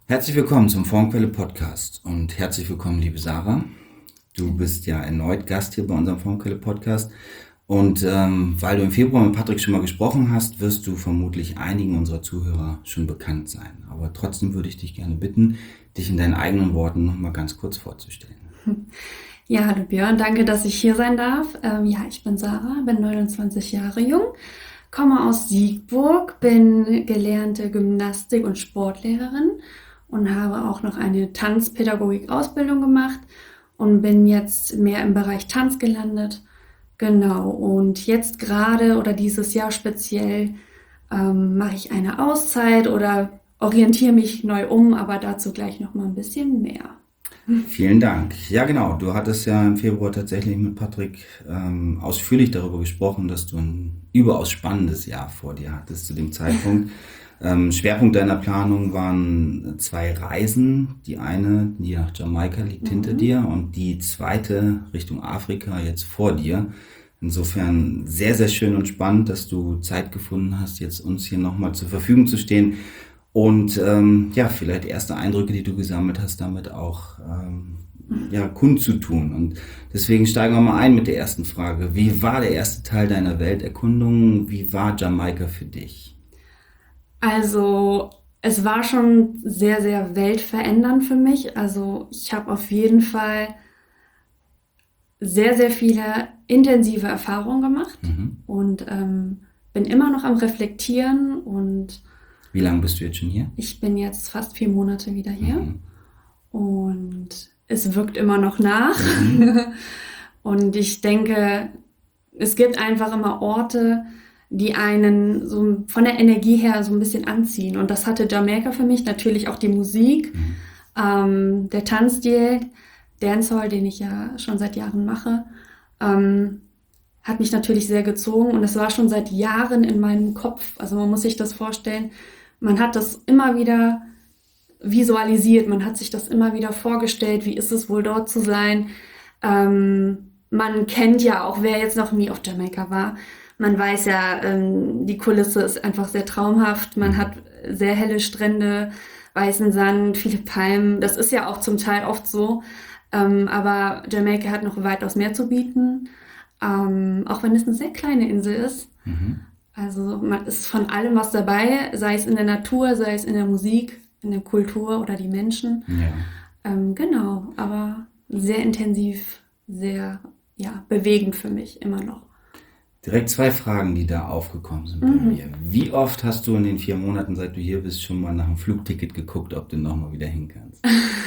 Herzlich willkommen zum Formquelle Podcast und herzlich willkommen, liebe Sarah. Du bist ja erneut Gast hier bei unserem Formquelle Podcast und weil du im Februar mit Patrick schon mal gesprochen hast, wirst du vermutlich einigen unserer Zuhörer schon bekannt sein. Aber trotzdem würde ich dich gerne bitten, dich in deinen eigenen Worten noch mal ganz kurz vorzustellen. Ja, hallo Björn, danke, dass ich hier sein darf. Ich bin Sarah, bin 29 Jahre jung, komme aus Siegburg, bin gelernte Gymnastik- und Sportlehrerin und habe auch noch eine Tanzpädagogik-Ausbildung gemacht und bin jetzt mehr im Bereich Tanz gelandet. Genau, und jetzt gerade oder dieses Jahr speziell mache ich eine Auszeit oder orientiere mich neu um, aber dazu gleich noch mal ein bisschen mehr. Vielen Dank. Ja, genau. Du hattest ja im Februar tatsächlich mit Patrick ausführlich darüber gesprochen, dass du ein überaus spannendes Jahr vor dir hattest zu dem Zeitpunkt. Schwerpunkt deiner Planung waren 2 Reisen. Die eine, die nach Jamaika liegt, hinter dir und die zweite Richtung Afrika jetzt vor dir. Insofern sehr, sehr schön und spannend, dass du Zeit gefunden hast, jetzt uns hier nochmal zur Verfügung zu stehen. Und vielleicht erste Eindrücke, die du gesammelt hast, damit auch kundzutun. Und deswegen steigen wir mal ein mit der ersten Frage. Wie war der erste Teil deiner Welterkundung? Wie war Jamaika für dich? Also es war schon sehr, sehr weltverändernd für mich. Also ich habe auf jeden Fall sehr, sehr viele intensive Erfahrungen gemacht und bin immer noch am Reflektieren und Wie lange bist du jetzt schon hier? ich bin jetzt fast 4 Monate wieder hier und es wirkt immer noch nach. Und ich denke, es gibt einfach immer Orte, die einen so von der Energie her so ein bisschen anziehen. Und das hatte Jamaika für mich, natürlich auch die Musik, der Tanzstil, Dancehall, den ich ja schon seit Jahren mache, hat mich natürlich sehr gezogen. Und es war schon seit Jahren in meinem Kopf. Also man muss sich das vorstellen, man hat das immer wieder visualisiert, man hat sich das immer wieder vorgestellt, wie ist es wohl dort zu sein. Man kennt ja auch, wer jetzt noch nie auf Jamaika war, man weiß ja, die Kulisse ist einfach sehr traumhaft, man hat sehr helle Strände, weißen Sand, viele Palmen, das ist ja auch zum Teil oft so, aber Jamaika hat noch weitaus mehr zu bieten, auch wenn es eine sehr kleine Insel ist. Also man ist von allem was dabei, sei es in der Natur, sei es in der Musik, in der Kultur oder die Menschen. Ja. Genau, aber sehr intensiv, sehr bewegend für mich immer noch. Direkt 2 Fragen, die da aufgekommen sind bei mir. Wie oft hast du in den 4 Monaten, seit du hier bist, schon mal nach einem Flugticket geguckt, ob du nochmal wieder hin kannst?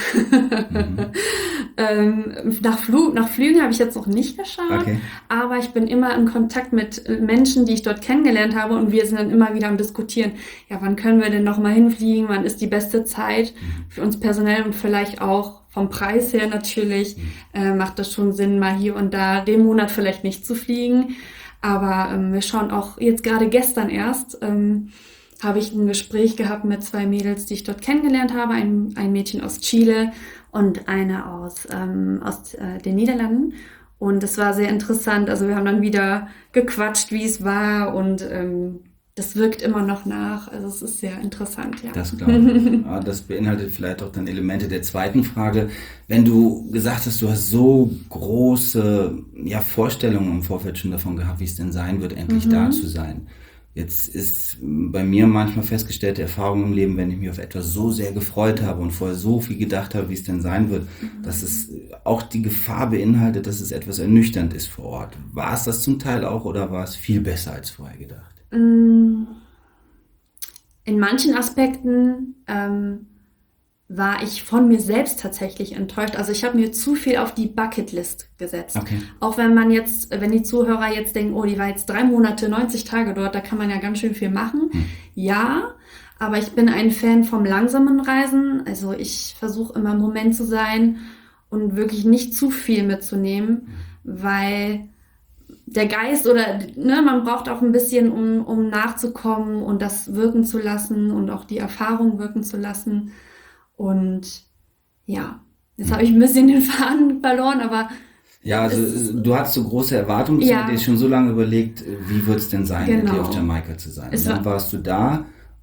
Nach Flügen habe ich jetzt noch nicht geschaut, aber ich bin immer in Kontakt mit Menschen, die ich dort kennengelernt habe und wir sind dann immer wieder am Diskutieren, ja, wann können wir denn noch mal hinfliegen, wann ist die beste Zeit für uns personell und vielleicht auch vom Preis her natürlich, macht das schon Sinn, mal hier und da den Monat vielleicht nicht zu fliegen, aber wir schauen auch, jetzt gerade gestern erst, habe ich ein Gespräch gehabt mit 2 Mädels, die ich dort kennengelernt habe, ein Mädchen aus Chile und eine aus den Niederlanden. Und es war sehr interessant. Also wir haben dann wieder gequatscht, wie es war und das wirkt immer noch nach. Also es ist sehr interessant, ja. Das glaube ich. Ja, das beinhaltet vielleicht auch dann Elemente der zweiten Frage. Wenn du gesagt hast, du hast so große Vorstellungen im Vorfeld schon davon gehabt, wie es denn sein wird, endlich da zu sein. Jetzt ist bei mir manchmal festgestellte Erfahrung im Leben, wenn ich mich auf etwas so sehr gefreut habe und vorher so viel gedacht habe, wie es denn sein wird, dass es auch die Gefahr beinhaltet, dass es etwas ernüchternd ist vor Ort. War es das zum Teil auch oder war es viel besser als vorher gedacht? In manchen Aspekten war ich von mir selbst tatsächlich enttäuscht. Also ich habe mir zu viel auf die Bucketlist gesetzt. Auch wenn die Zuhörer jetzt denken, oh, die war jetzt 3 Monate, 90 Tage dort, da kann man ja ganz schön viel machen. Ja, aber ich bin ein Fan vom langsamen Reisen. Also ich versuche immer im Moment zu sein und wirklich nicht zu viel mitzunehmen, weil der Geist man braucht auch ein bisschen, um nachzukommen und das wirken zu lassen und auch die Erfahrung wirken zu lassen. Und ja, jetzt habe ich ein bisschen den Faden verloren, aber ja, also du hast so große Erwartungen, dir schon so lange überlegt, wie wird es denn sein, mit dir auf Jamaika zu sein. Und dann warst du da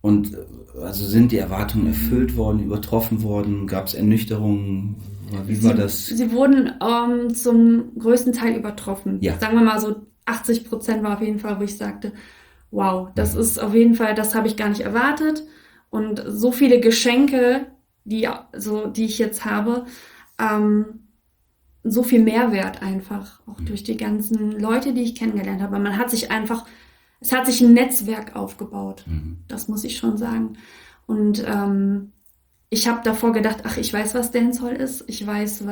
Und also sind die Erwartungen erfüllt worden, übertroffen worden? Gab es Ernüchterungen? Wie war das? Sie wurden zum größten Teil übertroffen. Ja. Sagen wir mal so 80% war auf jeden Fall, wo ich sagte, wow, das ist auf jeden Fall, das habe ich gar nicht erwartet. Und so viele Geschenke, die ich jetzt habe, so viel Mehrwert einfach, auch durch die ganzen Leute, die ich kennengelernt habe. Es hat sich ein Netzwerk aufgebaut. Das muss ich schon sagen. Und ich habe davor gedacht, ach, ich weiß, was Dancehall ist. Ich weiß,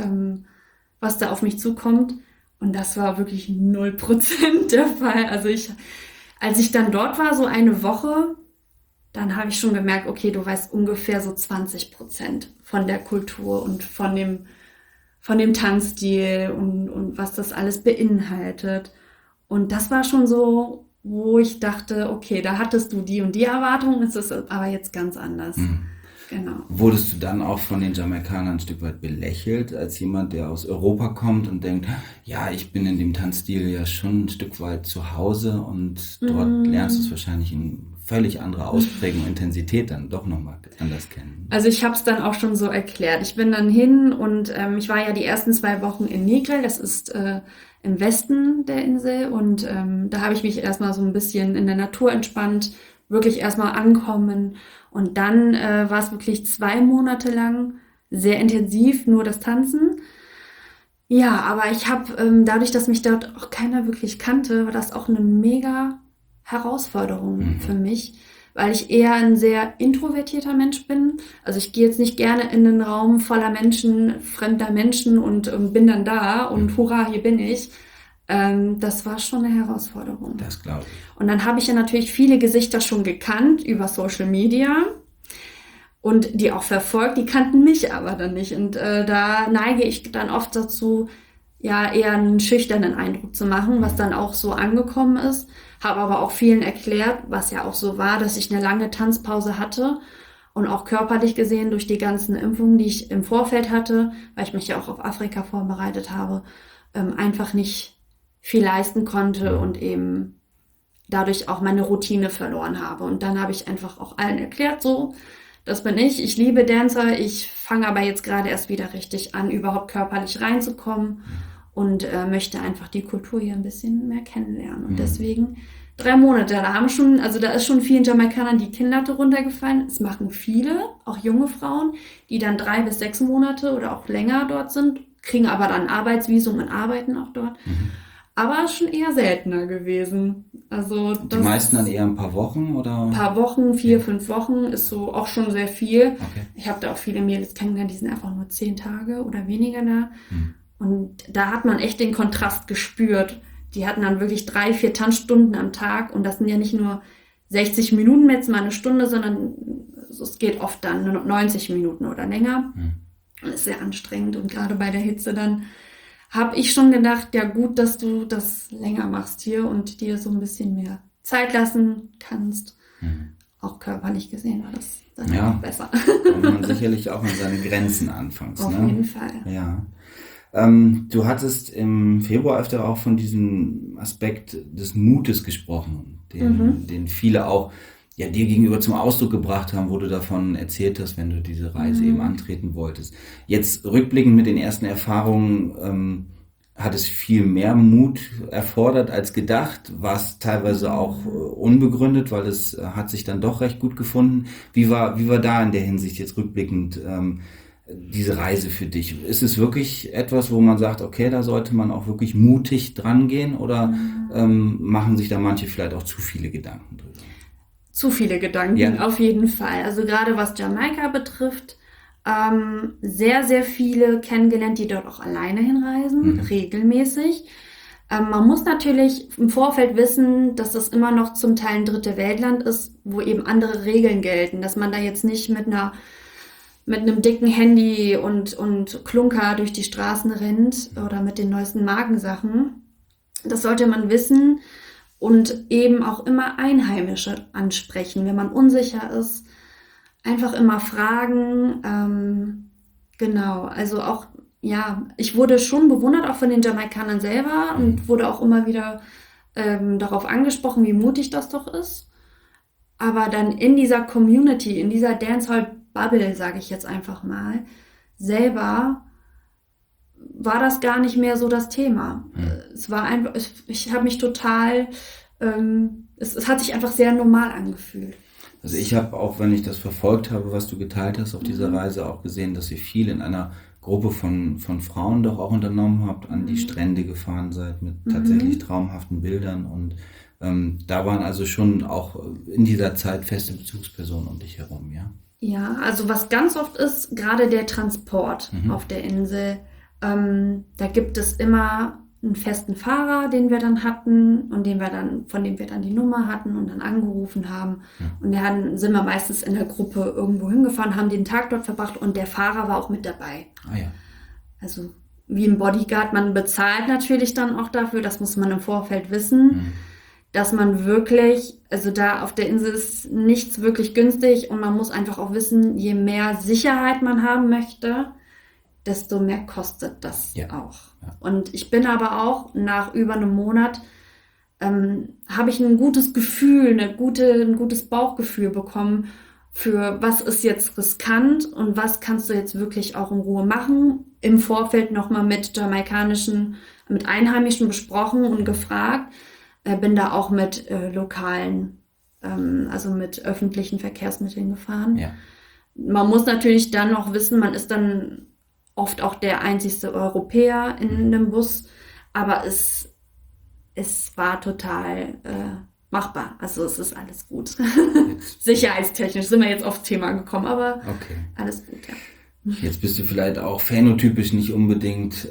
was da auf mich zukommt. Und das war wirklich 0% der Fall. Also als ich dann dort war, so eine Woche, dann habe ich schon gemerkt, okay, du weißt ungefähr so 20% von der Kultur und von dem Tanzstil und was das alles beinhaltet. Und das war schon so, wo ich dachte, okay, da hattest du die und die Erwartungen, es ist aber jetzt ganz anders. Genau. Wurdest du dann auch von den Jamaikanern ein Stück weit belächelt, als jemand, der aus Europa kommt und denkt, ja, ich bin in dem Tanzstil ja schon ein Stück weit zu Hause und dort lernst du es wahrscheinlich in völlig andere Ausprägung, Intensität dann doch nochmal anders kennen? Also ich habe es dann auch schon so erklärt. Ich bin dann hin und ich war ja die ersten 2 Wochen in Negril, das ist im Westen der Insel, und da habe ich mich erstmal so ein bisschen in der Natur entspannt, wirklich erstmal ankommen, und dann war es wirklich 2 Monate lang sehr intensiv, nur das Tanzen. Ja, aber ich habe dadurch, dass mich dort auch keiner wirklich kannte, war das auch eine mega Herausforderung für mich, weil ich eher ein sehr introvertierter Mensch bin. Also ich gehe jetzt nicht gerne in einen Raum voller Menschen, fremder Menschen und bin dann da und hurra, hier bin ich. Das war schon eine Herausforderung. Das glaube ich. Und dann habe ich ja natürlich viele Gesichter schon gekannt über Social Media und die auch verfolgt, die kannten mich aber dann nicht. Und da neige ich dann oft dazu, ja, eher einen schüchternen Eindruck zu machen, was dann auch so angekommen ist. Habe aber auch vielen erklärt, was ja auch so war, dass ich eine lange Tanzpause hatte und auch körperlich gesehen durch die ganzen Impfungen, die ich im Vorfeld hatte, weil ich mich ja auch auf Afrika vorbereitet habe, einfach nicht viel leisten konnte und eben dadurch auch meine Routine verloren habe. Und dann habe ich einfach auch allen erklärt, so, das bin ich. Ich liebe Dancer. Ich fange aber jetzt gerade erst wieder richtig an, überhaupt körperlich reinzukommen und möchte einfach die Kultur hier ein bisschen mehr kennenlernen. Und deswegen 3 Monate. Da ist schon vielen Jamaikanern die Kinnlatte runtergefallen. Es machen viele, auch junge Frauen, die dann 3 bis 6 Monate oder auch länger dort sind, kriegen aber dann Arbeitsvisum und arbeiten auch dort. Aber ist schon eher seltener gewesen. Also die meisten dann eher ein paar Wochen, oder? Ein paar Wochen, 4, 5 Wochen ist so auch schon sehr viel. Okay. Ich habe da auch viele Mädels kennengelernt, die sind einfach nur 10 Tage oder weniger da. Und da hat man echt den Kontrast gespürt. Die hatten dann wirklich 3, 4 Tanzstunden am Tag, und das sind ja nicht nur 60 Minuten jetzt mal eine Stunde, sondern es geht oft dann nur noch 90 Minuten oder länger. Und ist sehr anstrengend, und gerade bei der Hitze dann habe ich schon gedacht, ja gut, dass du das länger machst hier und dir so ein bisschen mehr Zeit lassen kannst. Auch körperlich gesehen war das dann auch besser. Kommt man sicherlich auch an seine Grenzen anfangs. Auf jeden Fall. Ja. Du hattest im Februar öfter auch von diesem Aspekt des Mutes gesprochen, den viele auch dir gegenüber zum Ausdruck gebracht haben, wo du davon erzählt hast, wenn du diese Reise eben antreten wolltest. Jetzt rückblickend mit den ersten Erfahrungen, hat es viel mehr Mut erfordert als gedacht, war es teilweise auch unbegründet, weil es hat sich dann doch recht gut gefunden. Wie war da in der Hinsicht jetzt rückblickend diese Reise für dich? Ist es wirklich etwas, wo man sagt, okay, da sollte man auch wirklich mutig dran gehen, oder machen sich da manche vielleicht auch zu viele Gedanken drüber? Zu viele Gedanken, auf jeden Fall. Also gerade was Jamaika betrifft, sehr, sehr viele kennengelernt, die dort auch alleine hinreisen, regelmäßig. Man muss natürlich im Vorfeld wissen, dass das immer noch zum Teil ein dritte Weltland ist, wo eben andere Regeln gelten, dass man da jetzt nicht mit einem dicken Handy und Klunker durch die Straßen rennt oder mit den neuesten Markensachen. Das sollte man wissen. Und eben auch immer Einheimische ansprechen, wenn man unsicher ist. Einfach immer fragen. Genau, also auch, ja, ich wurde schon bewundert, auch von den Jamaikanern selber, und wurde auch immer wieder darauf angesprochen, wie mutig das doch ist. aber dann in dieser Community, in dieser Dancehall-Bubble, sage ich jetzt einfach mal, selber war das gar nicht mehr so das Thema. Es war einfach, ich habe mich total, es hat sich einfach sehr normal angefühlt. Also ich habe auch, wenn ich das verfolgt habe, was du geteilt hast auf dieser Reise, auch gesehen, dass ihr viel in einer Gruppe von Frauen doch auch unternommen habt, an die Strände gefahren seid mit tatsächlich traumhaften Bildern und da waren also schon auch in dieser Zeit feste Bezugspersonen um dich herum, ja? Ja, also was ganz oft ist, gerade der Transport auf der Insel. Da gibt es immer einen festen Fahrer, den wir dann hatten und von dem wir dann die Nummer hatten und dann angerufen haben. Und dann sind wir meistens in der Gruppe irgendwo hingefahren, haben den Tag dort verbracht und der Fahrer war auch mit dabei. Ah ja. Also wie ein Bodyguard, man bezahlt natürlich dann auch dafür, das muss man im Vorfeld wissen, dass man wirklich, also da auf der Insel ist nichts wirklich günstig und man muss einfach auch wissen, je mehr Sicherheit man haben möchte, desto mehr kostet das auch. Ja. Und ich bin aber auch nach über einem Monat, habe ich ein gutes Gefühl, ein gutes Bauchgefühl bekommen für was ist jetzt riskant und was kannst du jetzt wirklich auch in Ruhe machen. Im Vorfeld nochmal mit Einheimischen besprochen und gefragt. Bin da auch mit lokalen, also mit öffentlichen Verkehrsmitteln gefahren. Ja. Man muss natürlich dann noch wissen, man ist dann oft auch der einzigste Europäer in einem Bus, aber es war total machbar. Also es ist alles gut. Sicherheitstechnisch sind wir jetzt aufs Thema gekommen, aber alles gut, ja. Jetzt bist du vielleicht auch phänotypisch nicht unbedingt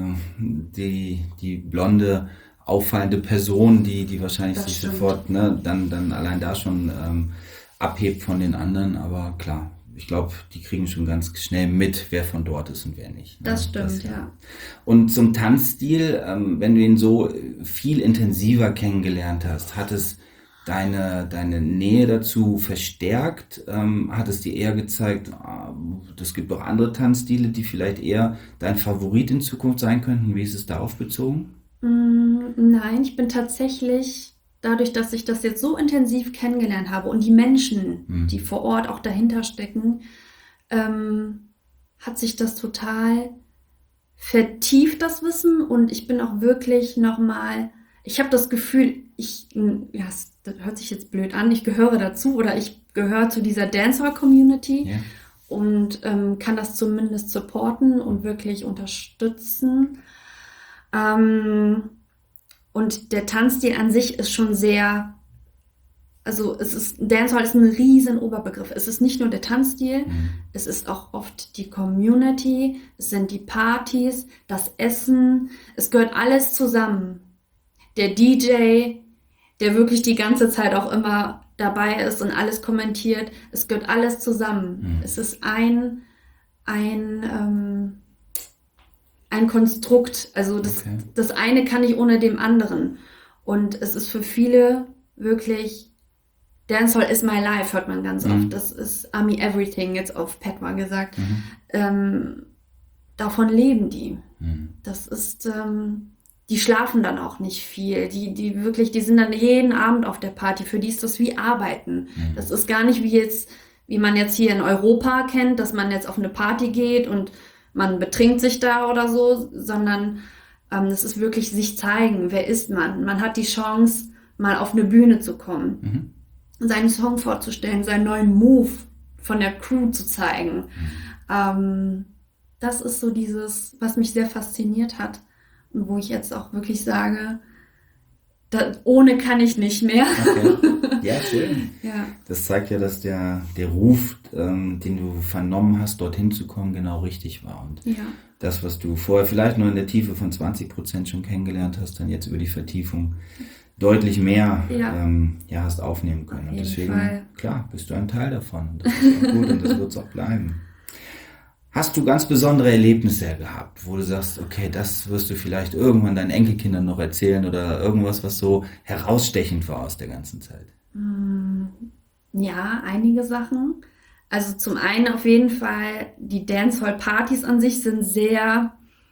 die blonde, auffallende Person, die wahrscheinlich sich sofort dann allein da schon abhebt von den anderen, aber klar. Ich glaube, die kriegen schon ganz schnell mit, wer von dort ist und wer nicht. Ne? Das stimmt, ja. Und zum Tanzstil, wenn du ihn so viel intensiver kennengelernt hast, hat es deine Nähe dazu verstärkt? Hat es dir eher gezeigt, es gibt auch andere Tanzstile, die vielleicht eher dein Favorit in Zukunft sein könnten? Wie ist es darauf bezogen? Nein, ich bin tatsächlich... Dadurch, dass ich das jetzt so intensiv kennengelernt habe und die Menschen, die vor Ort auch dahinter stecken, hat sich das total vertieft, das Wissen. Und ich bin auch wirklich nochmal, ich habe das Gefühl, das hört sich jetzt blöd an, ich gehöre dazu oder ich gehöre zu dieser Dancehall-Community und kann das zumindest supporten und wirklich unterstützen. Und der Tanzstil an sich ist schon sehr, also Dancehall ist ein riesen Oberbegriff. Es ist nicht nur der Tanzstil, es ist auch oft die Community, es sind die Partys, das Essen, es gehört alles zusammen. Der DJ, der wirklich die ganze Zeit auch immer dabei ist und alles kommentiert, es gehört alles zusammen. Es ist ein Konstrukt, also das eine kann nicht ohne dem anderen. Und es ist für viele wirklich, Dancehall is my life, hört man ganz oft. Das ist Ami Everything, jetzt auf Petwa gesagt. Davon leben die. Das ist, die schlafen dann auch nicht viel. Die sind dann jeden Abend auf der Party. Für die ist das wie Arbeiten. Das ist gar nicht wie man jetzt hier in Europa kennt, dass man jetzt auf eine Party geht und man betrinkt sich da oder so, sondern es ist wirklich sich zeigen, wer ist man. Man hat die Chance, mal auf eine Bühne zu kommen, seinen Song vorzustellen, seinen neuen Move von der Crew zu zeigen. Das ist so dieses, was mich sehr fasziniert hat und wo ich jetzt auch wirklich sage, ohne kann ich nicht mehr. Okay. Ja, schön. Ja. Das zeigt ja, dass der Ruf, den du vernommen hast, dorthin zu kommen, genau richtig war. Und das, was du vorher vielleicht nur in der Tiefe von 20% schon kennengelernt hast, dann jetzt über die Vertiefung deutlich mehr hast aufnehmen können. Und deswegen, klar, bist du ein Teil davon. Und das ist auch gut und das wird es auch bleiben. Hast du ganz besondere Erlebnisse gehabt, wo du sagst, okay, das wirst du vielleicht irgendwann deinen Enkelkindern noch erzählen oder irgendwas, was so herausstechend war aus der ganzen Zeit? Ja, einige Sachen. Also zum einen auf jeden Fall, die Dancehall-Partys an sich sind sehr,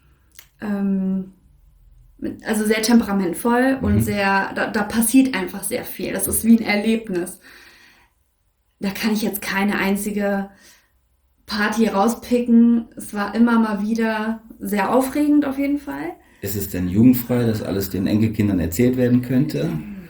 sehr temperamentvoll und da passiert einfach sehr viel. Das ist wie ein Erlebnis. da kann ich jetzt keine einzige Party rauspicken. Es war immer mal wieder sehr aufregend auf jeden Fall. Ist es denn jugendfrei, dass alles den Enkelkindern erzählt werden könnte?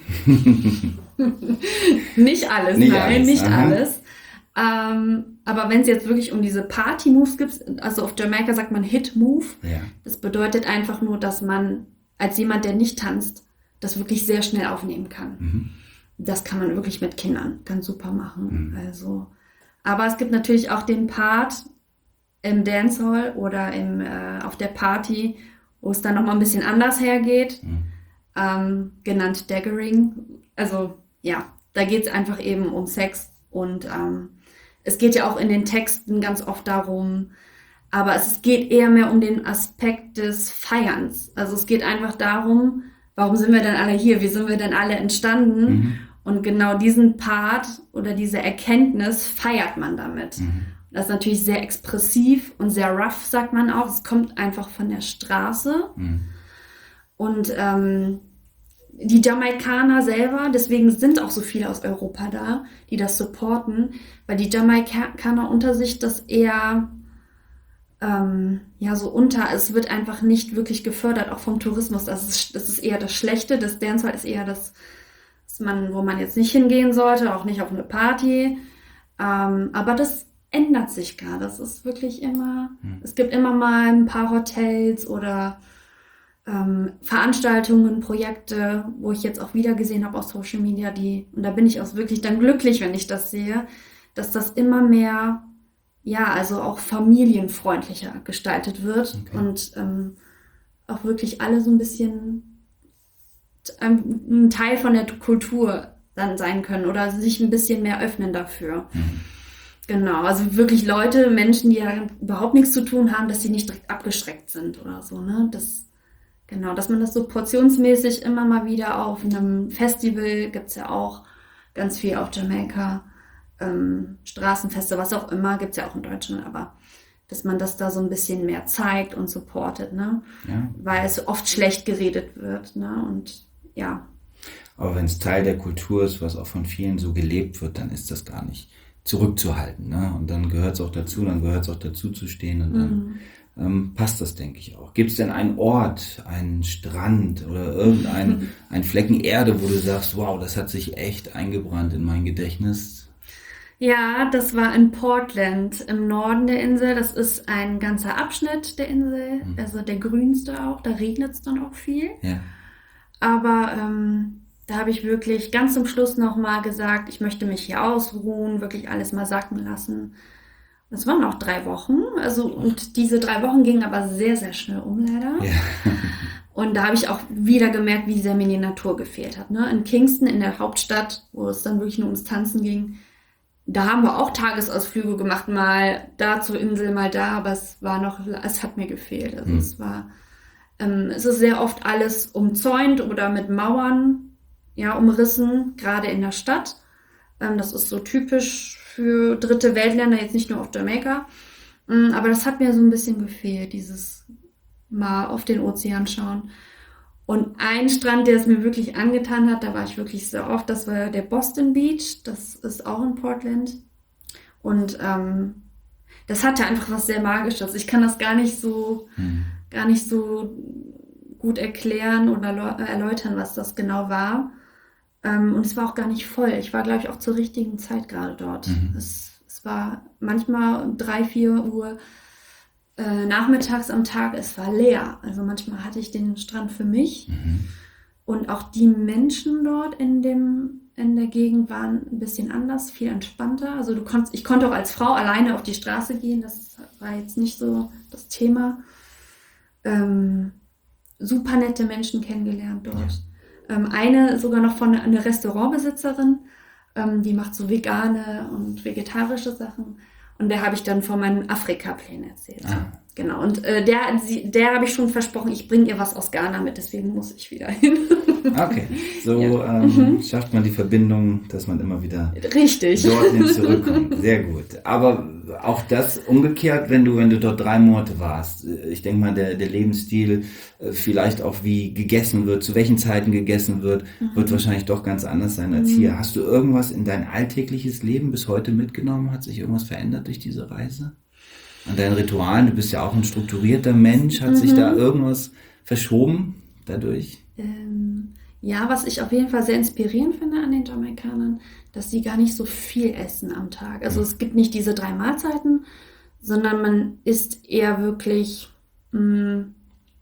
Nicht alles, Nicht nein, alles, nicht aha. alles. Aber wenn es jetzt wirklich um diese Party-Moves gibt, also auf Jamaika sagt man Hit-Move, Ja. das bedeutet einfach nur, dass man als jemand, der nicht tanzt, das wirklich sehr schnell aufnehmen kann. Mhm. Das kann man wirklich mit Kindern ganz super machen. Also, aber es gibt natürlich auch den Part im Dancehall oder auf der Party, wo es dann nochmal ein bisschen anders hergeht, genannt Daggering. Also ja, da geht es einfach eben um Sex und es geht ja auch in den Texten ganz oft darum, aber es geht eher mehr um den Aspekt des Feierns. Also es geht einfach darum, warum sind wir denn alle hier? Wie sind wir denn alle entstanden? Und genau diesen Part oder diese Erkenntnis feiert man damit. Das ist natürlich sehr expressiv und sehr rough, sagt man auch. Es kommt einfach von der Straße. Und die Jamaikaner selber, deswegen sind auch so viele aus Europa da, die das supporten, weil die Jamaikaner unter sich das eher es wird einfach nicht wirklich gefördert, auch vom Tourismus. Das ist eher das Schlechte. Das Dancehall ist eher das, wo man jetzt nicht hingehen sollte, auch nicht auf eine Party. Aber das ändert sich gerade. Das ist wirklich immer, es gibt immer mal ein paar Hotels oder Veranstaltungen, Projekte, wo ich jetzt auch wieder gesehen habe auf Social Media, und da bin ich auch wirklich dann glücklich, wenn ich das sehe, dass das immer mehr, also auch familienfreundlicher gestaltet wird und auch wirklich alle so ein bisschen ein Teil von der Kultur dann sein können oder sich ein bisschen mehr öffnen dafür. Genau, also wirklich Menschen, die ja überhaupt nichts zu tun haben, dass sie nicht direkt abgeschreckt sind oder so, ne? Dass man das so portionsmäßig immer mal wieder auf einem Festival, gibt es ja auch ganz viel auf Jamaika, Straßenfeste, was auch immer, gibt es ja auch in Deutschland, aber dass man das da so ein bisschen mehr zeigt und supportet, ne? Ja. Weil es oft schlecht geredet wird, ne? Und ja. Aber wenn es Teil der Kultur ist, was auch von vielen so gelebt wird, dann ist das gar nicht zurückzuhalten, ne? Und dann gehört es auch dazu zu stehen und dann passt das, denke ich auch. Gibt es denn einen Ort, einen Strand oder irgendeinen einen Flecken Erde, wo du sagst, wow, das hat sich echt eingebrannt in mein Gedächtnis? Ja, das war in Portland im Norden der Insel. Das ist ein ganzer Abschnitt der Insel, also der grünste auch. Da regnet es dann auch viel. Ja. Aber da habe ich wirklich ganz zum Schluss nochmal gesagt, ich möchte mich hier ausruhen, wirklich alles mal sacken lassen. Das waren auch 3 Wochen. Und diese 3 Wochen gingen aber sehr, sehr schnell um, leider. Ja. Und da habe ich auch wieder gemerkt, wie sehr mir die Natur gefehlt hat. Ne? In Kingston, in der Hauptstadt, wo es dann wirklich nur ums Tanzen ging, da haben wir auch Tagesausflüge gemacht, mal da zur Insel, mal da, aber es hat mir gefehlt. Also es ist sehr oft alles umzäunt oder mit Mauern, umrissen, gerade in der Stadt. Das ist so typisch für dritte Weltländer, jetzt nicht nur auf Jamaika. Aber das hat mir so ein bisschen gefehlt, dieses mal auf den Ozean schauen. Und ein Strand, der es mir wirklich angetan hat, da war ich wirklich sehr oft, das war der Boston Beach, das ist auch in Portland. Und das hatte einfach was sehr Magisches. Ich kann das gar nicht so gut erklären oder erläutern, was das genau war. Und es war auch gar nicht voll. Ich war, glaube ich, auch zur richtigen Zeit gerade dort. Es war manchmal 3, 4 Uhr nachmittags am Tag, es war leer. Also manchmal hatte ich den Strand für mich. Und auch die Menschen dort in der Gegend waren ein bisschen anders, viel entspannter. Also ich konnte auch als Frau alleine auf die Straße gehen. Das war jetzt nicht so das Thema. Super nette Menschen kennengelernt dort. Ja. Eine sogar noch von einer Restaurantbesitzerin, die macht so vegane und vegetarische Sachen. Und der habe ich dann von meinen Afrika-Plänen erzählt. Genau, und der habe ich schon versprochen, ich bringe ihr was aus Ghana mit, deswegen muss ich wieder hin. Okay, so schafft man die Verbindung, dass man immer wieder Richtig. dorthin zurückkommt. Sehr gut. Aber auch das umgekehrt, wenn du dort 3 Monate warst. Ich denke mal, der Lebensstil, vielleicht auch wie gegessen wird, zu welchen Zeiten gegessen wird, wird wahrscheinlich doch ganz anders sein als hier. Hast du irgendwas in dein alltägliches Leben bis heute mitgenommen? Hat sich irgendwas verändert durch diese Reise? An deinen Ritualen, du bist ja auch ein strukturierter Mensch. Hat sich da irgendwas verschoben dadurch? Ja, was ich auf jeden Fall sehr inspirierend finde an den Jamaikanern, dass sie gar nicht so viel essen am Tag. Also es gibt nicht diese 3 Mahlzeiten, sondern man isst eher wirklich 1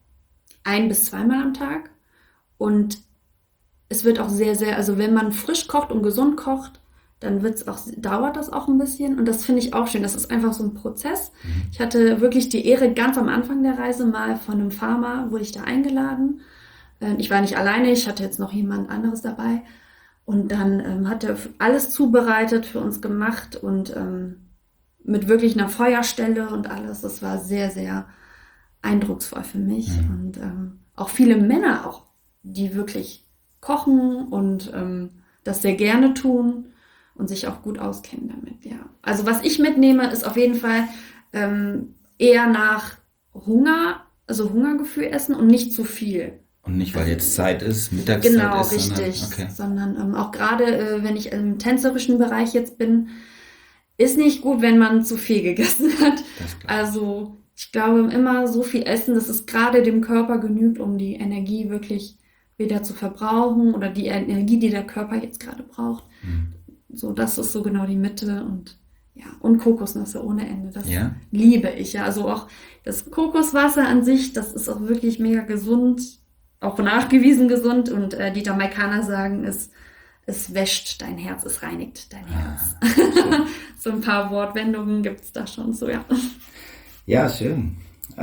bis 2 Mal am Tag. Und es wird auch sehr, sehr, also wenn man frisch kocht und gesund kocht, dann dauert das auch ein bisschen. Und das finde ich auch schön. Das ist einfach so ein Prozess. Ich hatte wirklich die Ehre, ganz am Anfang der Reise mal von einem Farmer, wurde ich da eingeladen. Ich war nicht alleine, ich hatte jetzt noch jemand anderes dabei. Und dann hat er alles zubereitet, für uns gemacht und mit wirklich einer Feuerstelle und alles. Das war sehr, sehr eindrucksvoll für mich. Und auch viele Männer auch, die wirklich kochen und das sehr gerne tun und sich auch gut auskennen damit, ja. Also was ich mitnehme, ist auf jeden Fall eher nach Hunger, also Hungergefühl essen und nicht zu viel. Und nicht, weil jetzt Zeit ist, Mittagszeit Genau, ist, richtig. Okay. Sondern auch gerade, wenn ich im tänzerischen Bereich jetzt bin, ist nicht gut, wenn man zu viel gegessen hat. Also ich glaube, immer so viel essen, dass es gerade dem Körper genügt, um die Energie wirklich wieder zu verbrauchen oder die Energie, die der Körper jetzt gerade braucht. So, das ist so genau die Mitte und Kokosnüsse ohne Ende. Das liebe ich, ja. Also auch das Kokoswasser an sich, das ist auch wirklich mega gesund. Auch nachgewiesen gesund und die Jamaikaner sagen, es wäscht dein Herz, es reinigt dein Herz. So ein paar Wortwendungen gibt es da schon so, ja. Ja, schön.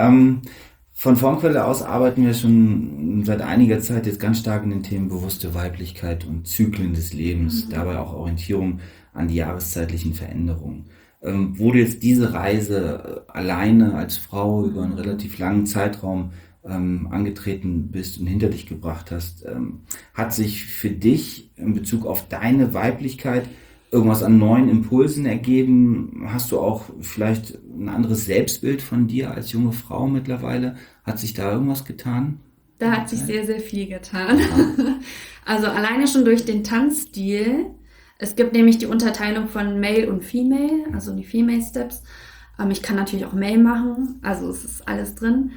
Von Formquelle aus arbeiten wir schon seit einiger Zeit jetzt ganz stark in den Themen bewusste Weiblichkeit und Zyklen des Lebens, dabei auch Orientierung an die jahreszeitlichen Veränderungen. Wo du jetzt diese Reise alleine als Frau über einen relativ langen Zeitraum angetreten bist und hinter dich gebracht hast, hat sich für dich in Bezug auf deine Weiblichkeit irgendwas an neuen Impulsen ergeben? Hast du auch vielleicht ein anderes Selbstbild von dir als junge Frau mittlerweile? Hat sich da irgendwas getan? Da hat sich sehr, sehr viel getan. Also alleine schon durch den Tanzstil. Es gibt nämlich die Unterteilung von Male und Female, also die Female Steps. Ich kann natürlich auch Male machen, also es ist alles drin.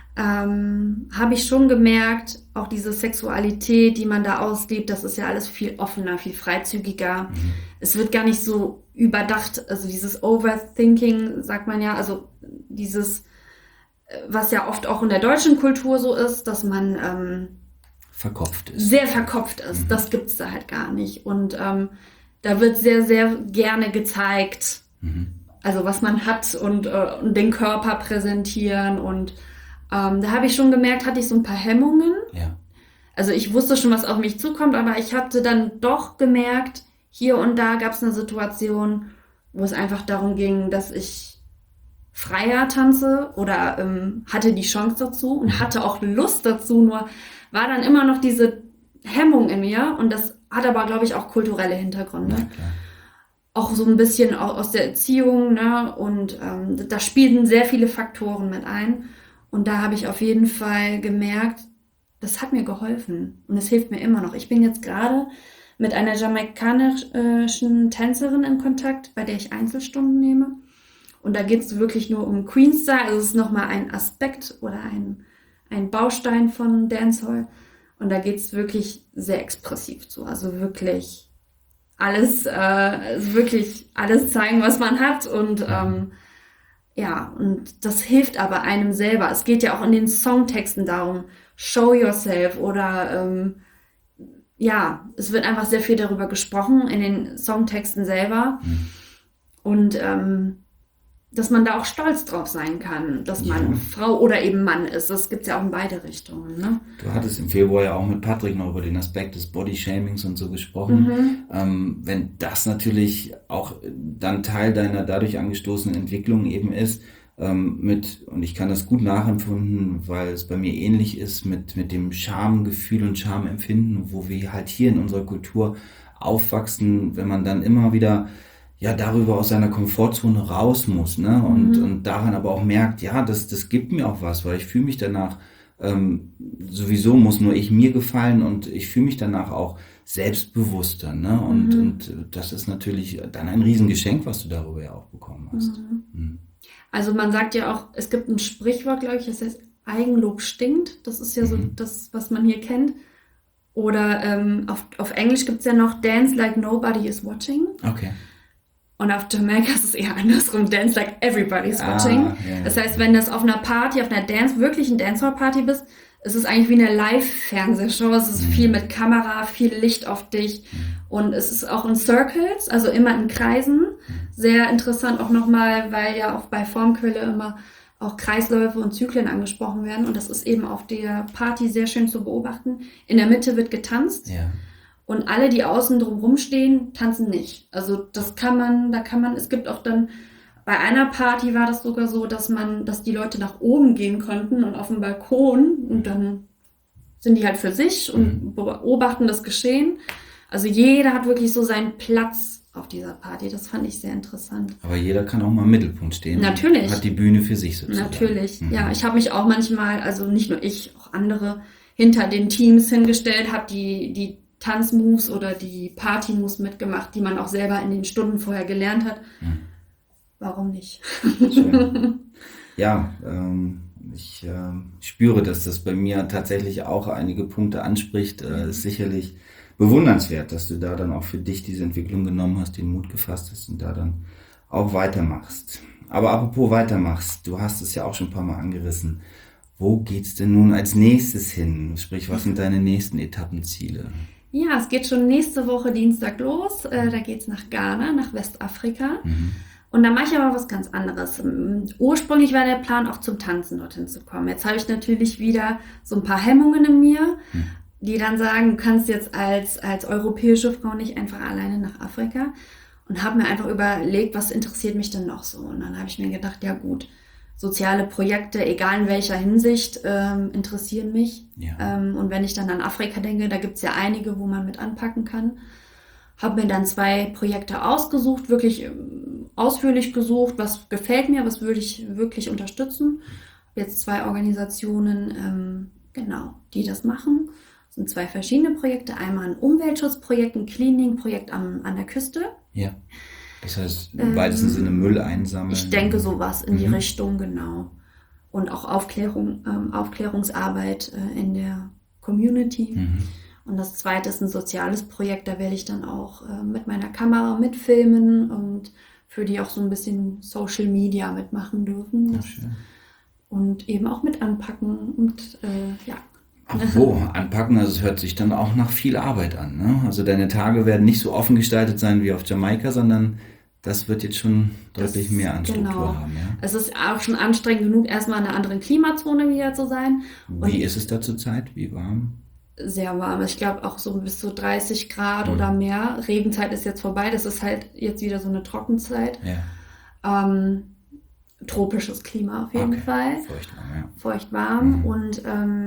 Habe ich schon gemerkt, auch diese Sexualität, die man da auslebt, das ist ja alles viel offener, viel freizügiger. Es wird gar nicht so überdacht, also dieses Overthinking, sagt man ja, also dieses, was ja oft auch in der deutschen Kultur so ist, dass man verkopft ist. Sehr verkopft ist. Das gibt's da halt gar nicht. Und da wird sehr, sehr gerne gezeigt, also was man hat und den Körper präsentieren und da habe ich schon gemerkt, hatte ich so ein paar Hemmungen. Ja. Also ich wusste schon, was auf mich zukommt, aber ich hatte dann doch gemerkt, hier und da gab es eine Situation, wo es einfach darum ging, dass ich freier tanze oder hatte die Chance dazu und hatte auch Lust dazu, nur war dann immer noch diese Hemmung in mir und das hat aber, glaube ich, auch kulturelle Hintergründe. Ja, auch so ein bisschen aus der Erziehung, ne? Und da spielten sehr viele Faktoren mit ein. Und da habe ich auf jeden Fall gemerkt, das hat mir geholfen und es hilft mir immer noch. Ich bin jetzt gerade mit einer jamaikanischen Tänzerin in Kontakt, bei der ich Einzelstunden nehme. Und da geht es wirklich nur um Queen-Style. Also es ist nochmal ein Aspekt oder ein Baustein von Dancehall. Und da geht es wirklich sehr expressiv zu. Also wirklich alles zeigen, was man hat und und das hilft aber einem selber. Es geht ja auch in den Songtexten darum, show yourself oder es wird einfach sehr viel darüber gesprochen in den Songtexten selber und dass man da auch stolz drauf sein kann, dass man Frau oder eben Mann ist. Das gibt's ja auch in beide Richtungen. Ne? Du hattest im Februar ja auch mit Patrick noch über den Aspekt des Bodyshamings und so gesprochen. Wenn das natürlich auch dann Teil deiner dadurch angestoßenen Entwicklung eben ist, und ich kann das gut nachempfinden, weil es bei mir ähnlich ist mit dem Schamgefühl und Schamempfinden, wo wir halt hier in unserer Kultur aufwachsen, wenn man dann immer wieder ja darüber aus seiner Komfortzone raus muss, ne? Und daran aber auch merkt, ja, das gibt mir auch was, weil ich fühle mich danach, sowieso muss nur ich mir gefallen und ich fühle mich danach auch selbstbewusster, ne? Und das ist natürlich dann ein Riesengeschenk, was du darüber ja auch bekommen hast. Mhm. Also man sagt ja auch, es gibt ein Sprichwort, glaube ich, das heißt, Eigenlob stinkt. Das ist ja so das, was man hier kennt. Oder auf Englisch gibt es ja noch Dance like nobody is watching. Okay. Und auf Jamaika ist es eher andersrum, Dance like everybody's watching. Ja, Das heißt, wenn das auf einer Party, auf einer wirklichen Dancehall-Party bist, ist es eigentlich wie eine Live-Fernsehshow. Es ist viel mit Kamera, viel Licht auf dich. Und es ist auch in Circles, also immer in Kreisen. Sehr interessant auch nochmal, weil ja auch bei Formquelle immer auch Kreisläufe und Zyklen angesprochen werden. Und das ist eben auf der Party sehr schön zu beobachten. In der Mitte wird getanzt. Ja. Und alle, die außen drumherum stehen, tanzen nicht. Also das kann man, es gibt auch dann, bei einer Party war das sogar so, dass die Leute nach oben gehen konnten und auf dem Balkon und dann sind die halt für sich und beobachten das Geschehen. Also jeder hat wirklich so seinen Platz auf dieser Party. Das fand ich sehr interessant. Aber jeder kann auch mal im Mittelpunkt stehen. Natürlich. Hat die Bühne für sich sozusagen. Natürlich. Ja, ich habe mich auch manchmal, also nicht nur ich, auch andere hinter den Teams hingestellt, habe die Tanzmoves oder die Party-Moves mitgemacht, die man auch selber in den Stunden vorher gelernt hat. Warum nicht? Schön. Ja, ich spüre, dass das bei mir tatsächlich auch einige Punkte anspricht. Ist sicherlich bewundernswert, dass du da dann auch für dich diese Entwicklung genommen hast, den Mut gefasst hast und da dann auch weitermachst. Aber apropos weitermachst, du hast es ja auch schon ein paar Mal angerissen. Wo geht's denn nun als nächstes hin? Sprich, was sind deine nächsten Etappenziele? Ja, es geht schon nächste Woche Dienstag los. Da geht's nach Ghana, nach Westafrika. Und da mache ich aber was ganz anderes. Ursprünglich war der Plan, auch zum Tanzen dorthin zu kommen. Jetzt habe ich natürlich wieder so ein paar Hemmungen in mir, die dann sagen, du kannst jetzt als europäische Frau nicht einfach alleine nach Afrika. Und habe mir einfach überlegt, was interessiert mich denn noch so? Und dann habe ich mir gedacht, ja gut, soziale Projekte, egal in welcher Hinsicht, interessieren mich. Ja. Und wenn ich dann an Afrika denke, da gibt es ja einige, wo man mit anpacken kann. Habe mir dann 2 Projekte ausgesucht, wirklich ausführlich gesucht, was gefällt mir, was würde ich wirklich unterstützen. Jetzt 2 Organisationen, die das machen. Das sind 2 verschiedene Projekte. Einmal ein Umweltschutzprojekt, ein Cleaning-Projekt an der Küste. Ja. Das heißt, im weitesten Sinne Müll einsammeln. Ich denke sowas in die Richtung, genau. Und auch Aufklärungsarbeit in der Community. Und das zweite ist ein soziales Projekt, da werde ich dann auch mit meiner Kamera mitfilmen und für die auch so ein bisschen Social Media mitmachen dürfen. Schön. Und eben auch mit anpacken und ja. Apropos anpacken, also es hört sich dann auch nach viel Arbeit an, ne? Also deine Tage werden nicht so offen gestaltet sein wie auf Jamaika, sondern das wird jetzt schon deutlich mehr an Struktur haben, ja? Es ist auch schon anstrengend genug, erstmal in einer anderen Klimazone wieder zu sein. Wie ist es da zurzeit? Wie warm? Sehr warm. Ich glaube auch so bis zu 30 Grad oder mehr. Regenzeit ist jetzt vorbei. Das ist halt jetzt wieder so eine Trockenzeit. Ja. Tropisches Klima auf jeden Fall. Feuchtwarm, ja. Feuchtwarm. Und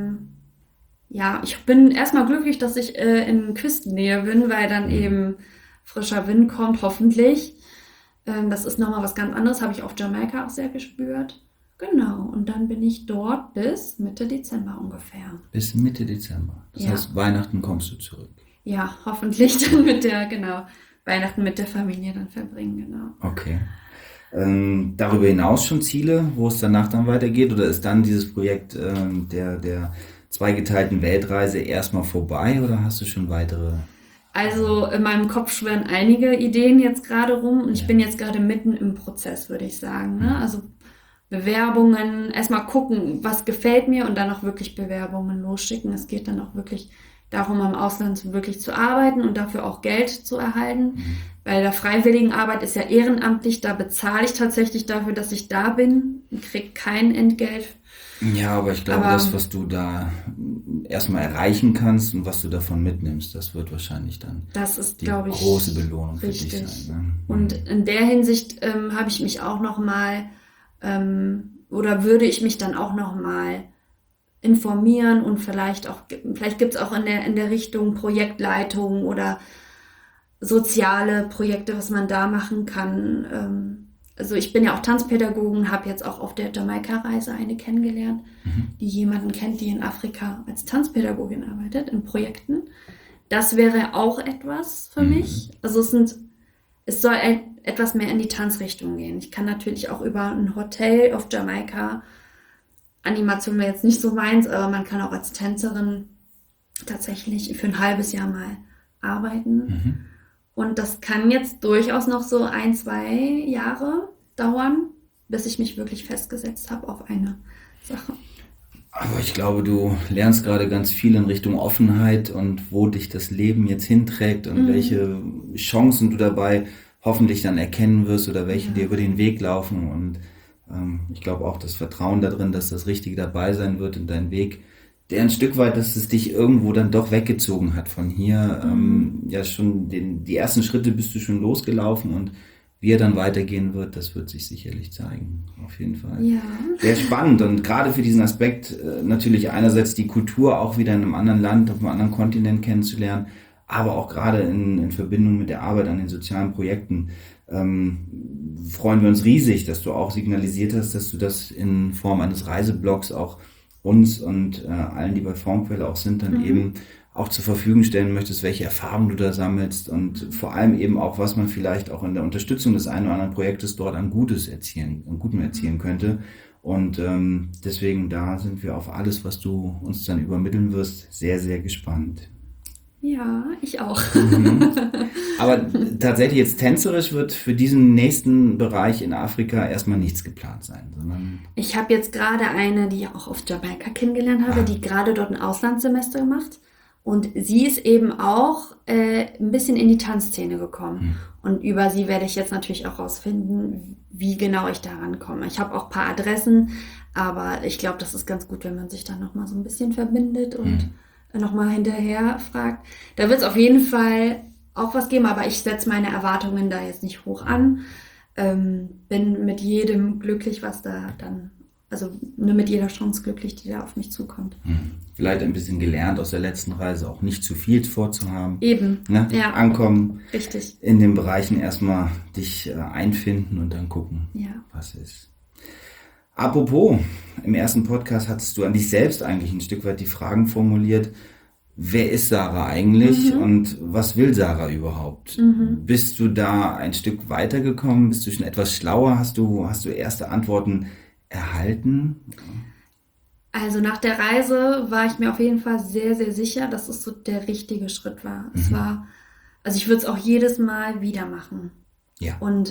ja, ich bin erstmal glücklich, dass ich in Küstennähe bin, weil dann eben frischer Wind kommt, hoffentlich. Das ist nochmal was ganz anderes, habe ich auf Jamaika auch sehr gespürt. Genau, und dann bin ich dort bis Mitte Dezember ungefähr. Bis Mitte Dezember. Das heißt, Weihnachten kommst du zurück. Ja, hoffentlich dann Weihnachten mit der Familie dann verbringen, genau. Okay. Darüber hinaus schon Ziele, wo es danach dann weitergeht? Oder ist dann dieses Projekt der zweigeteilten Weltreise erstmal vorbei oder hast du schon weitere? Also in meinem Kopf schwirren einige Ideen jetzt gerade rum und ich bin jetzt gerade mitten im Prozess, würde ich sagen. Ne? Also Bewerbungen, erstmal gucken, was gefällt mir und dann auch wirklich Bewerbungen losschicken. Es geht dann auch wirklich darum, am Ausland wirklich zu arbeiten und dafür auch Geld zu erhalten. Bei der Freiwilligenarbeit ist ja ehrenamtlich, da bezahle ich tatsächlich dafür, dass ich da bin und kriege kein Entgelt. Ja, aber ich glaube, das, was du da erstmal erreichen kannst und was du davon mitnimmst, das wird wahrscheinlich dann die große Belohnung richtig für dich sein. Ne? Und in der Hinsicht habe ich mich auch nochmal Oder würde ich mich dann auch nochmal informieren und vielleicht gibt es auch in der Richtung Projektleitung oder soziale Projekte, was man da machen kann. Also ich bin ja auch Tanzpädagogin, habe jetzt auch auf der Jamaika-Reise eine kennengelernt, die jemanden kennt, die in Afrika als Tanzpädagogin arbeitet, in Projekten. Das wäre auch etwas für mich. Also es soll etwas mehr in die Tanzrichtung gehen. Ich kann natürlich auch über ein Hotel auf Jamaika, Animation wäre jetzt nicht so meins, aber man kann auch als Tänzerin tatsächlich für ein halbes Jahr mal arbeiten. Und das kann jetzt durchaus noch so 1, 2 Jahre dauern, bis ich mich wirklich festgesetzt habe auf eine Sache. Aber ich glaube, du lernst gerade ganz viel in Richtung Offenheit und wo dich das Leben jetzt hinträgt und welche Chancen du dabei hoffentlich dann erkennen wirst oder welche dir über den Weg laufen. Und ich glaube auch das Vertrauen darin, dass das Richtige dabei sein wird in deinem Weg, der ein Stück weit, dass es dich irgendwo dann doch weggezogen hat von hier. Ja, schon die ersten Schritte bist du schon losgelaufen und wie er dann weitergehen wird, das wird sich sicherlich zeigen. Auf jeden Fall. Ja. Sehr spannend und gerade für diesen Aspekt natürlich einerseits die Kultur auch wieder in einem anderen Land, auf einem anderen Kontinent kennenzulernen, aber auch gerade in Verbindung mit der Arbeit an den sozialen Projekten freuen wir uns riesig, dass du auch signalisiert hast, dass du das in Form eines Reiseblogs auch uns und allen, die bei Formquelle auch sind, dann eben auch zur Verfügung stellen möchtest, welche Erfahrungen du da sammelst und vor allem eben auch, was man vielleicht auch in der Unterstützung des einen oder anderen Projektes dort an Gutem erzielen könnte. Und deswegen da sind wir auf alles, was du uns dann übermitteln wirst, sehr, sehr gespannt. Ja, ich auch. Aber tatsächlich jetzt tänzerisch wird für diesen nächsten Bereich in Afrika erstmal nichts geplant sein, sondern Ich habe jetzt gerade eine, die ich auch auf Jamaika kennengelernt habe, die gerade dort ein Auslandssemester gemacht. Und sie ist eben auch ein bisschen in die Tanzszene gekommen. Und über sie werde ich jetzt natürlich auch rausfinden, wie genau ich da rankomme. Ich habe auch ein paar Adressen, aber ich glaube, das ist ganz gut, wenn man sich dann nochmal so ein bisschen verbindet und nochmal hinterher fragt. Da wird es auf jeden Fall auch was geben, aber ich setze meine Erwartungen da jetzt nicht hoch an. Bin mit jedem glücklich, was da dann, also nur mit jeder Chance glücklich, die da auf mich zukommt. vielleicht ein bisschen gelernt aus der letzten Reise, auch nicht zu viel vorzuhaben. Eben, Ne? ja. Ankommen, Richtig. in den Bereichen erstmal dich einfinden und dann gucken, Ja. was ist. Apropos, im ersten Podcast hattest du an dich selbst eigentlich ein Stück weit die Fragen formuliert. Wer ist Sarah eigentlich und was will Sarah überhaupt? Bist du da ein Stück weitergekommen? Bist du schon etwas schlauer? Hast du erste Antworten erhalten? Also nach der Reise war ich mir auf jeden Fall sehr, sehr sicher, dass es so der richtige Schritt war. Es war, also ich würde es auch jedes Mal wieder machen. Ja. Und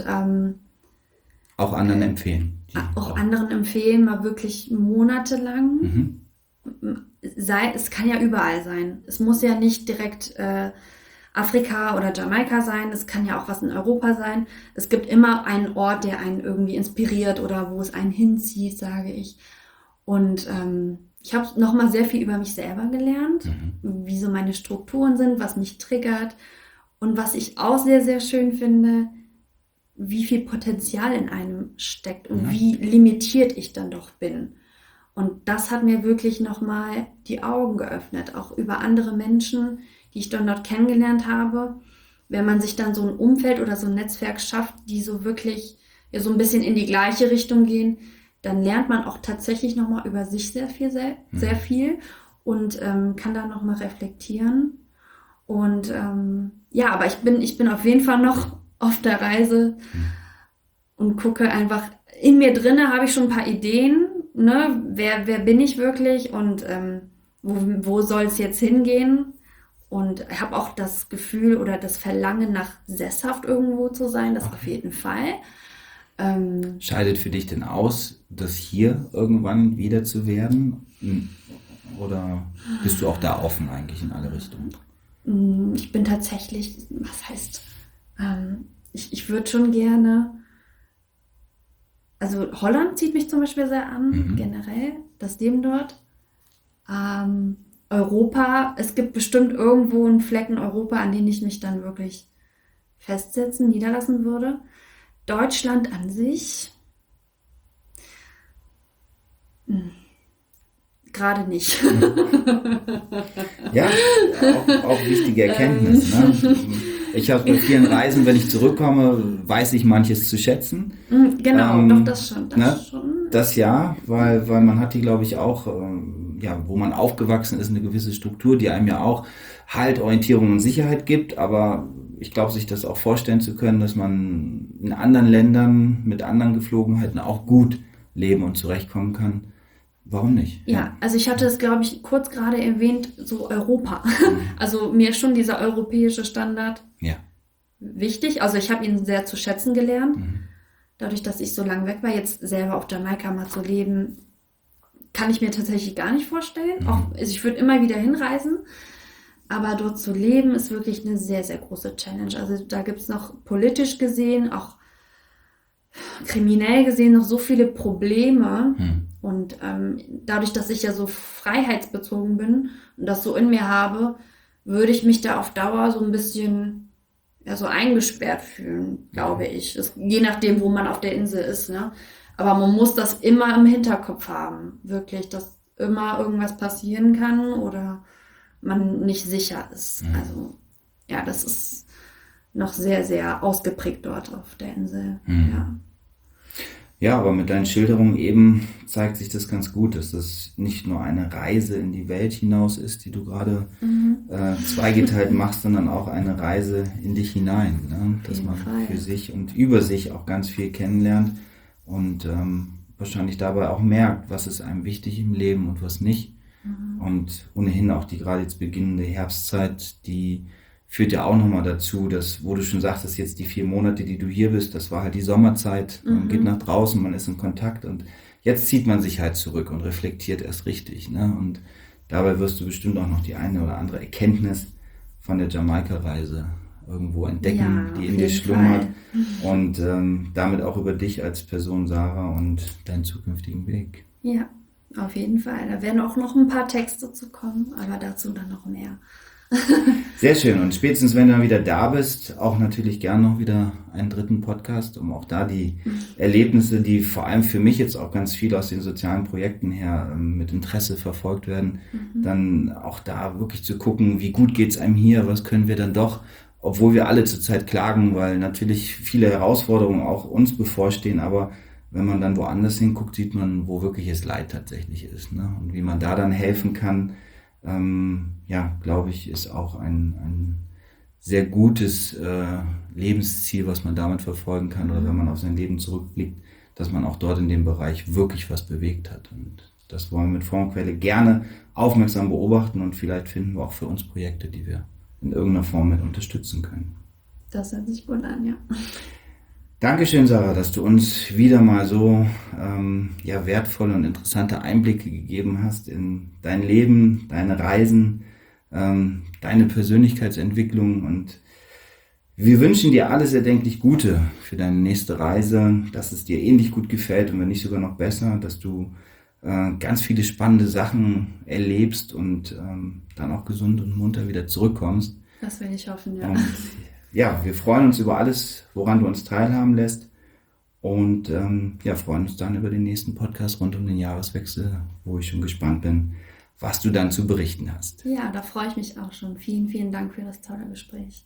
Auch anderen empfehlen. auch anderen empfehlen, mal wirklich monatelang. Es kann ja überall sein. Es muss ja nicht direkt Afrika oder Jamaika sein. Es kann ja auch was in Europa sein. Es gibt immer einen Ort, der einen irgendwie inspiriert oder wo es einen hinzieht, sage ich. Und ich habe nochmal sehr viel über mich selber gelernt, wie so meine Strukturen sind, was mich triggert. Und was ich auch sehr, sehr schön finde, wie viel Potenzial in einem steckt und wie limitiert ich dann doch bin. Und das hat mir wirklich nochmal die Augen geöffnet, auch über andere Menschen, die ich dann dort kennengelernt habe. Wenn man sich dann so ein Umfeld oder so ein Netzwerk schafft, die so wirklich ja, so ein bisschen in die gleiche Richtung gehen, dann lernt man auch tatsächlich nochmal über sich sehr viel und kann da nochmal reflektieren. Und ja, aber ich bin auf jeden Fall noch auf der Reise und gucke einfach, in mir drinne habe ich schon ein paar Ideen, ne? Wer bin ich wirklich und wo soll es jetzt hingehen? Und ich habe auch das Gefühl oder das Verlangen nach sesshaft irgendwo zu sein, das auf jeden Fall. Scheidet für dich denn aus, das hier irgendwann wieder zu werden? Oder bist du auch da offen eigentlich in alle Richtungen? Ich bin tatsächlich, was heißt, ich würde schon gerne, also Holland zieht mich zum Beispiel sehr an, generell, das Leben dort. Europa, es gibt bestimmt irgendwo einen Flecken Europa, an den ich mich dann wirklich festsetzen, niederlassen würde. Deutschland an sich, gerade nicht. Ja, auch wichtige Erkenntnis. Ne? Ich habe bei vielen Reisen, wenn ich zurückkomme, weiß ich manches zu schätzen. Genau, doch das schon. Das ja, weil man hat die, glaube ich, auch, wo man aufgewachsen ist, eine gewisse Struktur, die einem ja auch Halt, Orientierung und Sicherheit gibt. Aber ich glaube, sich das auch vorstellen zu können, dass man in anderen Ländern mit anderen Geflogenheiten auch gut leben und zurechtkommen kann. Warum nicht? Ja, also ich hatte es, glaube ich, kurz gerade erwähnt, so Europa. Also mir ist schon dieser europäische Standard wichtig. Also ich habe ihn sehr zu schätzen gelernt. Dadurch, dass ich so lange weg war, jetzt selber auf Jamaika mal zu leben, kann ich mir tatsächlich gar nicht vorstellen. Auch, also ich würde immer wieder hinreisen, aber dort zu leben ist wirklich eine sehr, sehr große Challenge. Also da gibt es noch politisch gesehen, auch kriminell gesehen noch so viele Probleme. Und dadurch, dass ich ja so freiheitsbezogen bin und das so in mir habe, würde ich mich da auf Dauer so ein bisschen so eingesperrt fühlen, glaube ich. Je nachdem, wo man auf der Insel ist, ne? Aber man muss das immer im Hinterkopf haben, wirklich, dass immer irgendwas passieren kann oder man nicht sicher ist. Also ja, das ist noch sehr, sehr ausgeprägt dort auf der Insel. Ja, aber mit deinen Schilderungen eben zeigt sich das ganz gut, dass das nicht nur eine Reise in die Welt hinaus ist, die du gerade zweigeteilt machst, sondern auch eine Reise in dich hinein. Ne? Dass man für sich und über sich auch ganz viel kennenlernt und wahrscheinlich dabei auch merkt, was ist einem wichtig im Leben und was nicht. Und ohnehin auch die gerade jetzt beginnende Herbstzeit, die führt ja auch nochmal dazu, dass, wo du schon sagtest, jetzt die 4 Monate, die du hier bist, das war halt die Sommerzeit, man geht nach draußen, man ist in Kontakt und jetzt zieht man sich halt zurück und reflektiert erst richtig. Ne? Und dabei wirst du bestimmt auch noch die eine oder andere Erkenntnis von der Jamaika-Reise irgendwo entdecken, die in dir schlummert und damit auch über dich als Person, Sarah, und deinen zukünftigen Weg. Ja, auf jeden Fall. Da werden auch noch ein paar Texte zu kommen, aber dazu dann noch mehr. Sehr schön. Und spätestens, wenn du dann wieder da bist, auch natürlich gern noch wieder einen 3. Podcast, um auch da die Erlebnisse, die vor allem für mich jetzt auch ganz viel aus den sozialen Projekten her mit Interesse verfolgt werden, dann auch da wirklich zu gucken, wie gut geht's einem hier, was können wir dann doch, obwohl wir alle zurzeit klagen, weil natürlich viele Herausforderungen auch uns bevorstehen, aber wenn man dann woanders hinguckt, sieht man, wo wirkliches Leid tatsächlich ist, ne? Und wie man da dann helfen kann, glaube ich, ist auch ein sehr gutes Lebensziel, was man damit verfolgen kann, oder wenn man auf sein Leben zurückblickt, dass man auch dort in dem Bereich wirklich was bewegt hat. Und das wollen wir mit Formquelle gerne aufmerksam beobachten und vielleicht finden wir auch für uns Projekte, die wir in irgendeiner Form mit unterstützen können. Das hört sich gut an, ja. Dankeschön, Sarah, dass du uns wieder mal so wertvolle und interessante Einblicke gegeben hast in dein Leben, deine Reisen, deine Persönlichkeitsentwicklung, und wir wünschen dir alles erdenklich Gute für deine nächste Reise, dass es dir ähnlich gut gefällt und wenn nicht sogar noch besser, dass du ganz viele spannende Sachen erlebst und dann auch gesund und munter wieder zurückkommst. Das will ich hoffen, ja. Und wir freuen uns über alles, woran du uns teilhaben lässt, und freuen uns dann über den nächsten Podcast rund um den Jahreswechsel, wo ich schon gespannt bin, was du dann zu berichten hast. Ja, da freue ich mich auch schon. Vielen, vielen Dank für das tolle Gespräch.